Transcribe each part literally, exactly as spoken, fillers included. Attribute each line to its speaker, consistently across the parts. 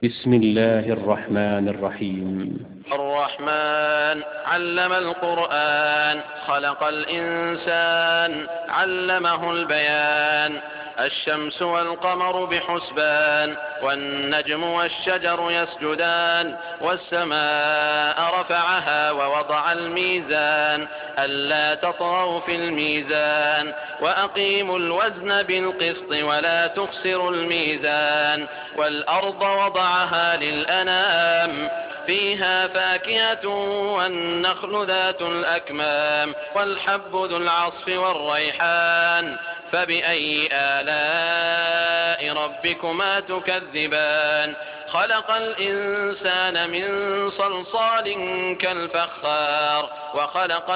Speaker 1: بسم الله الرحمن الرحيم.
Speaker 2: الرحمن علم القرآن خلق الإنسان علمه البيان. الشمس والقمر بحسبان والنجم والشجر يسجدان والسماء رفعها ووضع الميزان ألا تطغوا في الميزان وأقيموا الوزن بالقسط ولا تخسروا الميزان والأرض وضعها للأنام فيها فاكهة والنخل ذات الأكمام والحب ذو العصف والريحان فبأي آلاء ربكما تكذبان. خلق الإنسان من صلصال كالفخار وخلق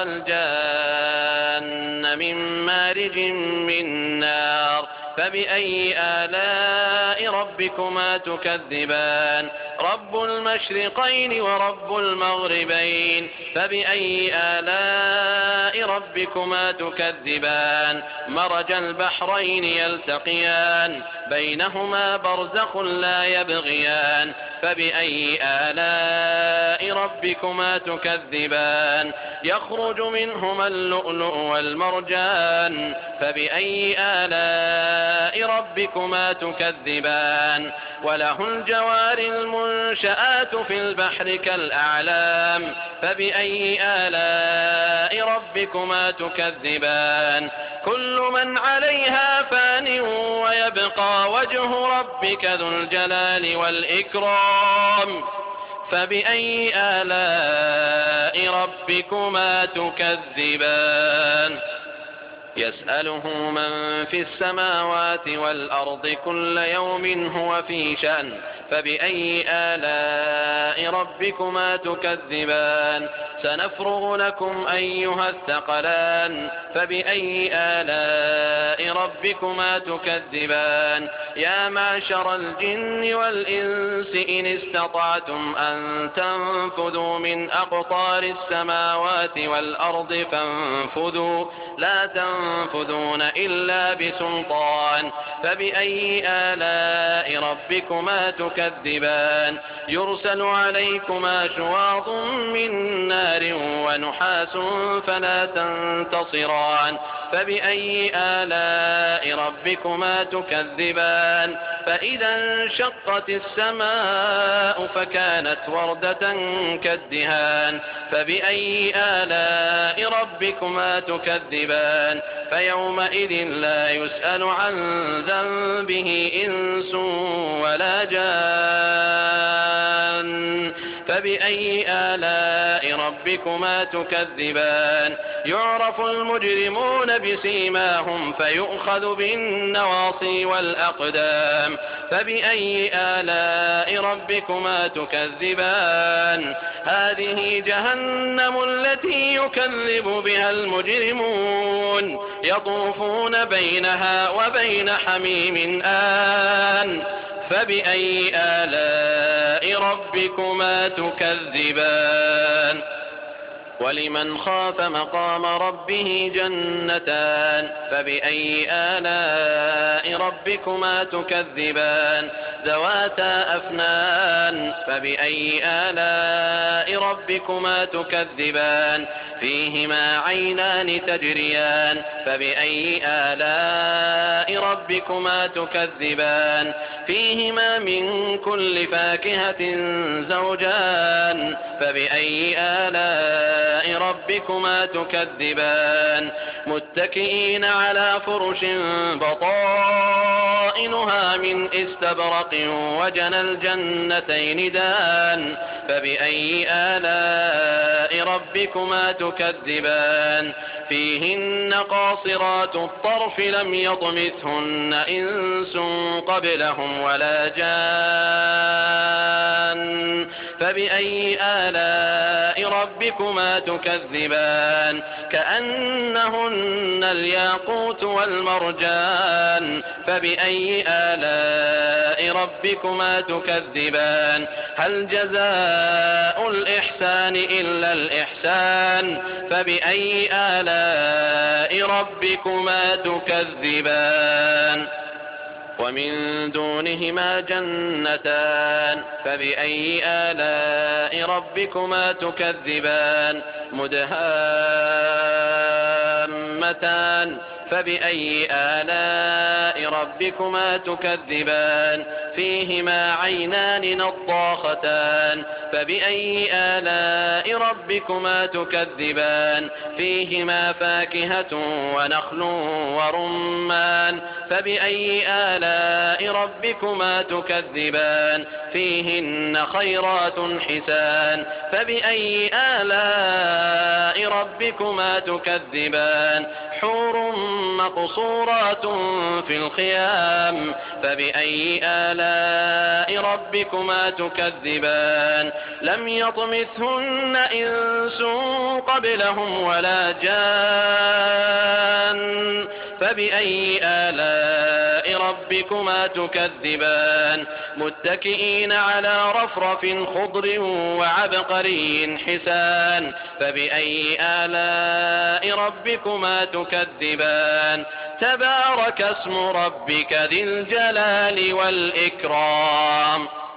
Speaker 2: الجان من مارج من نار فبأي آلاء ربكما تكذبان. رب المشرقين ورب المغربين فبأي آلاء ربكما تكذبان. مرج البحرين يلتقيان بينهما برزخ لا يبغيان فبأي آلاء ربكما تكذبان. يخرج منهما اللؤلؤ والمرجان فبأي آلاء ربكما تكذبان. وله الجوار المنشآت في البحر كالأعلام فبأي آلاء ربكما تكذبان. كل من عليها فان ويبقى وجه ربك ذو الجلال والإكرام فبأي آلاء ربكما تكذبان. يسأله من في السماوات والأرض كل يوم هو في شأن فبأي آلاء ربكما تكذبان. سنفرغ لكم أيها الثقلان فبأي آلاء ربكما تكذبان. يا معشر الجن والإنس إن استطعتم أن تنفذوا من أقطار السماوات والأرض فانفذوا لا تنفذون إلا بسلطان فبأي آلاء ربكما تكذبان. يرسل عليكما شواظ من نار ونحاس فلا تنتصران فبأي آلاء ربكما تكذبان. فإذا انشقت السماء فكانت وردة كالدهان فبأي آلاء ربكما تكذبان. فيومئذ لا يسأل عن ذنبه إنس ولا جان فبأي آلاء ربكما تكذبان. يعرف المجرمون بسيماهم فيؤخذ بالنواصي والأقدام فبأي آلاء ربكما تكذبان. هذه جهنم التي يكذب بها المجرمون يطوفون بينها وبين حميم آن فبأي آلاء ربكما تكذبان. ولمن خاف مقام ربه جنتان فبأي آلاء ربكما تكذبان. ذواتا أفنان فبأي آلاء ربكما تكذبان. فيهما عينان تجريان فبأي آلاء ربكما تكذبان. فيهما من كل فاكهة زوجان فبأي آلاء ربكما تكذبان. متكئين على فرش بطائنها من استبرق وجنى الجنتين دان فبأي آلاء ربكما تكذبان. فيهن قاصرات الطرف لم يطمثهن إنس قبلهم ولا جان فبأي آلاء ربكما تكذبان. كأنهن الياقوت والمرجان فبأي آلاء ربكما تكذبان. هل جزاء الإحسان إلا الإحسان فبأي آلاء ربكما تكذبان. ومن دونهما جنتان فبأي آلاء ربكما تكذبان مدهامتان فبأي آلاء ربكما تكذبان فيهما عينان نضاختان فبأي آلاء ربكما تكذبان فيهما فاكهة ونخل ورمان فبأي آلاء ربكما تكذبان فيهن خيرات حسان فبأي آلاء ربكما تكذبان حور مقصورات في الخيام فبأي آلاء ربكما تكذبان لم يطمثهن إنس قبلهم ولا جان فبأي آلاء ربكما تكذبان متكئين على رفرف خضر وعبقري حسان فبأي آلاء ربكما تكذبان تبارك اسم ربك ذي الجلال والإكرام.